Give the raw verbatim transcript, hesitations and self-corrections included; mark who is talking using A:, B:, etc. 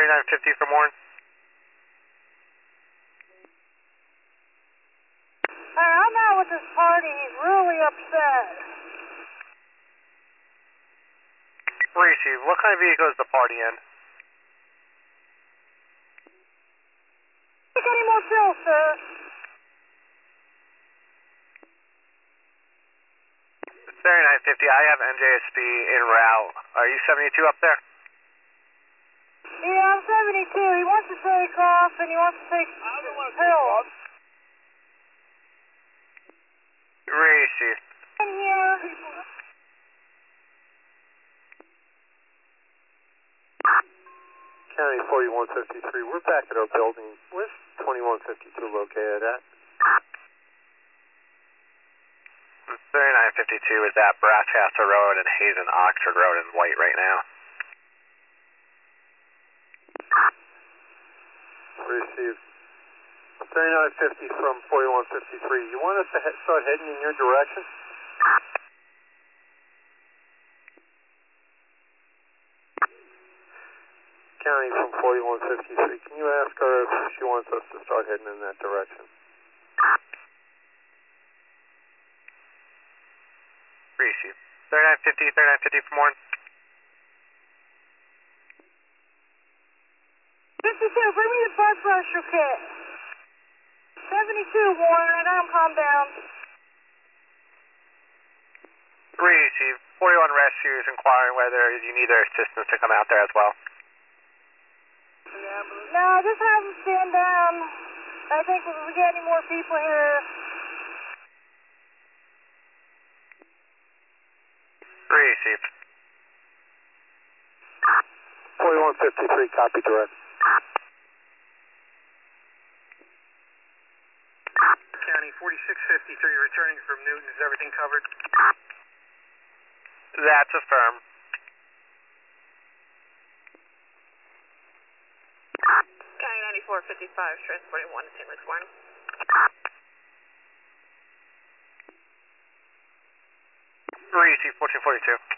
A: thirty-nine fifty from Warren.
B: Hey, I'm out with this party. He's really upset.
A: Receive. What kind of vehicle is the party in?
B: Take any more pills, sir?
A: thirty-nine fifty. I have N J S B en route. Are you seventy-two up there?
B: Yeah, I'm seventy-two. He wants to take off and he wants to take pills.
A: Receive.
B: In here.
C: County forty-one fifty-three, we're back at our building. Where's twenty-one fifty-two located at?
A: thirty-nine fifty-two is at Brascaster Road and Hazen Oxford Road in White right now.
C: Received. thirty-nine fifty from forty-one fifty-three. You want us to he start heading in your direction? County from forty-one fifty-three. Can you ask her if she wants us to start heading in that direction?
A: Receive. thirty-nine fifty, thirty-nine fifty from Warren.
B: fifty-two, bring me the blood pressure kit. seventy-two, Warren. I got him calmed down.
A: Receive. forty-one Rescue is inquiring whether you need their assistance to come out there as well.
B: No, just have him stand down. I think if we get any more people here.
A: Receive.
C: forty-one fifty-three, copy direct.
D: County forty-six fifty-three, returning from Newton. Is everything covered?
A: That's affirmed.
E: County ninety-four fifty-five, transporting one to Saint Louis Warren.
A: Receive fourteen forty-two.